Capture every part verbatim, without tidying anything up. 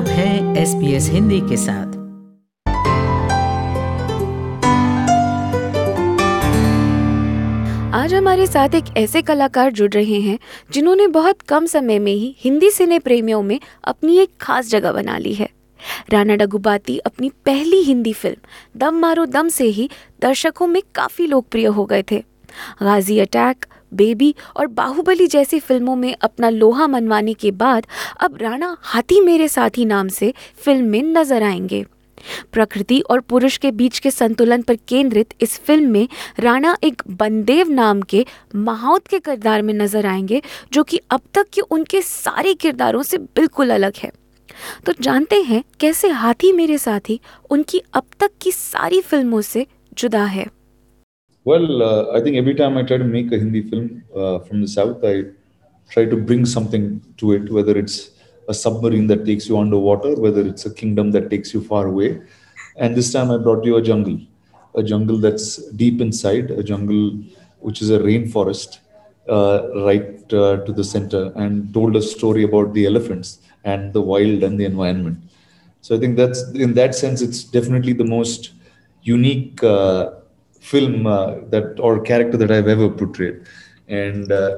आप हैं S B S Hindi के साथ। आज हमारे साथ एक ऐसे कलाकार जुड़ रहे हैं जिन्होंने बहुत कम समय में ही हिंदी सिने प्रेमियों में अपनी एक खास जगह बना ली है। राणा डग्गुबाती अपनी पहली हिंदी फिल्म दम मारो दम से ही दर्शकों में काफ़ी लोकप्रिय हो गए थे। गाजी अटैक, बेबी और बाहुबली जैसी फिल्मों में अपना लोहा मनवाने के बाद अब राणा हाथी मेरे साथी नाम से फिल्म में नजर आएंगे। प्रकृति और पुरुष के बीच के संतुलन पर केंद्रित इस फिल्म में राणा एक बंदेव नाम के महाउत के किरदार में नजर आएंगे, जो कि अब तक के उनके सारे किरदारों से बिल्कुल अलग है। तो जानते हैं कैसे हाथी मेरे साथी उनकी अब तक की सारी फिल्मों से जुदा है। Well, uh, I think every time I try to make a Hindi film uh, from the South, I try to bring something to it, whether it's a submarine that takes you underwater, whether it's a kingdom that takes you far away. And this time I brought you a jungle, a jungle that's deep inside, a jungle which is a rainforest uh, right uh, to the center, and told a story about the elephants and the wild and the environment. So I think that's, in that sense, it's definitely the most unique uh, film uh, that or character that I've ever portrayed. And uh,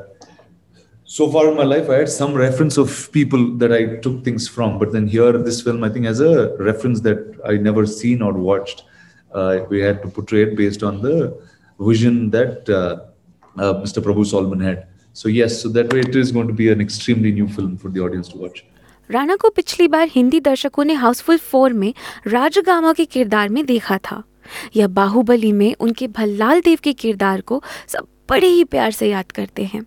so far in my life, I had some reference of people that I took things from, but then here, this film, I think, has a reference that I never seen or watched. Uh, we had to portray it based on the vision that uh, uh, Mister Prabhu Solomon had. So yes, so that way it is going to be an extremely new film for the audience to watch. Rana को पिछली बार हिंदी दर्शकों ने Housefull four में राजगामा के किरदार में देखा था। यह बाहुबली में उनके भल्लाल देव के किरदार को सब बड़े ही प्यार से याद करते हैं।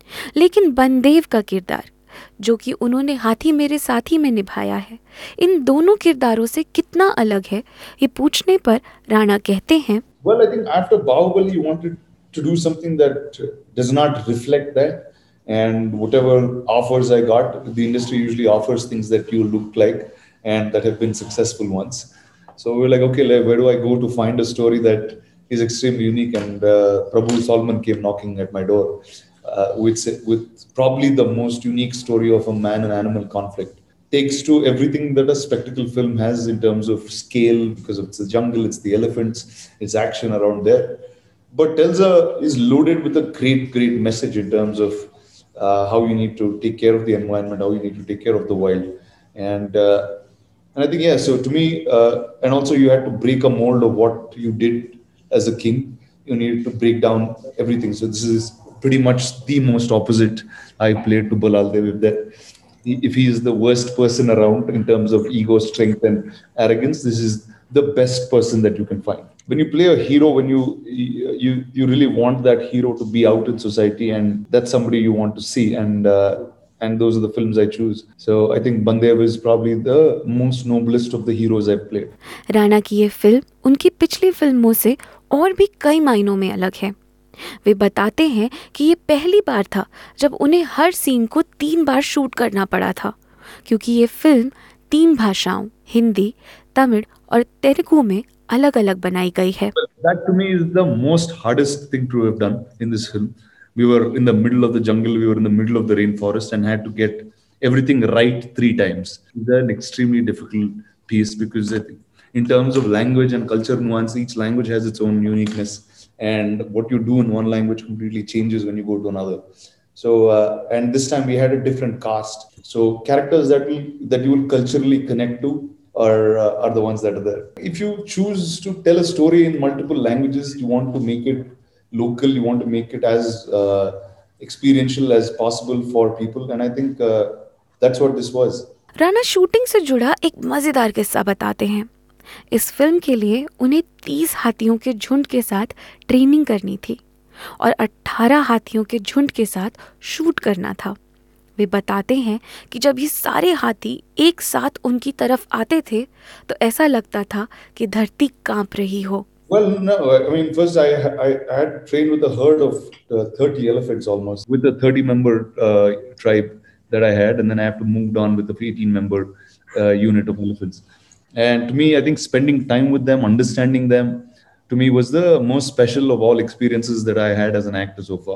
लेकिन बंदेव का किरदार, जो कि उन्होंने हाथी मेरे साथी में निभाया है, इन दोनों किरदारों से कितना अलग है, ये पूछने पर राणा कहते हैं, Well, I think after Bahubali, you wanted to do something that does not reflect that. And whatever offers I got, the industry usually offers things that you look like and that have been successful ones. So we're like, okay, like, where do I go to find a story that is extremely unique? And uh, Prabhu Solomon came knocking at my door uh, with, with probably the most unique story of a man and animal conflict. Takes to everything that a spectacle film has in terms of scale, because it's the jungle, it's the elephants, it's action around there. But tells a is loaded with a great, great message in terms of uh, how you need to take care of the environment, how you need to take care of the wild, and uh, and I think yeah. So to me, uh, and also you had to break a mold of what you did as a king. You needed to break down everything. So this is pretty much the most opposite I played to Balal Dev. If that, if he is the worst person around in terms of ego, strength, and arrogance, this is the best person that you can find. When you play a hero, when you you you really want that hero to be out in society, and that's somebody you want to see, and uh, and those are the films I choose. So I think Bandev is probably the most noblest of the heroes I've played. Rana की ये film उनकी पिछली फिल्मों से और भी कई मायनों में अलग है। वे बताते हैं कि ये पहली बार था जब उन्हें हर सीन को तीन बार शूट करना पड़ा था, क्योंकि ये फिल्म तीन भाषाओं हिंदी, तमिल और तेलुगु में अलग अलग बनाई गई है। That to me is the most hardest thing to have done in this film. We were in the middle of the jungle, we were in the middle of the rainforest, and had to get everything right three times. It's an extremely difficult piece because I think in terms of language and culture nuance, each language has its own uniqueness, and what you do in one language completely changes when you go to another. So, uh, and this time we had a different cast. So characters that will that you will culturally connect to are uh, are the ones that are there. If you choose to tell a story in multiple languages, you want to make it local, you want to make it as uh, experiential as possible for people, and I think uh, that's what this was. Rana shooting से जुड़ा एक मजेदार किस्सा बताते हैं। इस film के लिए उन्हें तीस हाथियों के झुंड के साथ ट्रेनिंग करनी थी और अठारह हाथियों के झुंड के साथ शूट करना था। वे बताते हैं कि जब ये सारे हाथी एक साथ उनकी तरफ आते थे तो ऐसा लगता था कि धरती कांप रही हो। Well, no, I mean, first I, I, I had trained with a herd of uh, thirty elephants almost, with a thirty member uh, tribe that I had, and then I have to move on with a eighteen member uh, unit of elephants. And to me, I think spending time with them, understanding them, to me was the most special of all experiences that I had as an actor so far.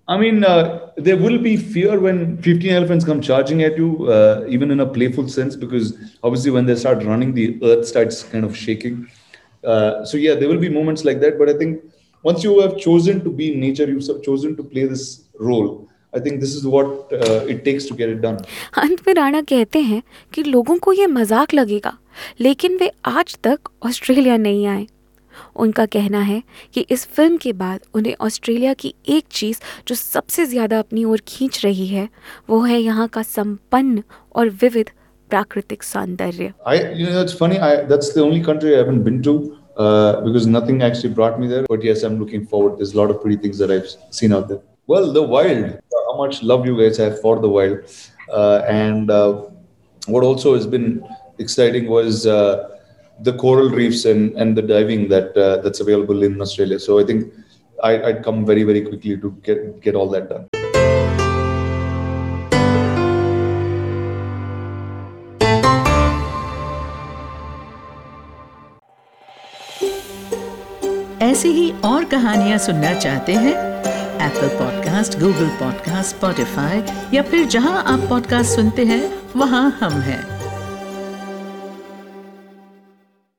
I mean, uh, there will be fear when fifteen elephants come charging at you, uh, even in a playful sense, because obviously when they start running, the earth starts kind of shaking. Uh, so yeah, there will be moments like that. But I think once you have chosen to be in nature, you've chosen to play this role. I think this is what uh, it takes to get it done. अंत में राणा कहते हैं कि लोगों को ये मजाक लगेगा, लेकिन वे आज तक ऑस्ट्रेलिया नहीं आए। उनका कहना है कि इस फिल्म के बाद उन्हें ऑस्ट्रेलिया की एक चीज़ जो सबसे ज़्यादा अपनी ओर खींच रही है, वो है यहाँ का संपन्न और विविध प्राकृतिक सौंदर्य। I, you know, it's funny. I that's the only country I haven't been to uh, because nothing actually brought me there. But yes, I'm looking forward. There's a lot of pretty things that I've seen out there. Well, the wild. How much love you guys have for the wild, uh, and uh, what also has been exciting was. Uh, the coral reefs and, and the diving that uh, that's available in Australia. So I think I, I'd come very, very quickly to get, get all that done. ऐसी ही और कहानियाँ सुनना चाहते हैं? Apple podcast, Google podcast, Spotify या फिर जहां आप पॉडकास्ट सुनते हैं वहां हम हैं।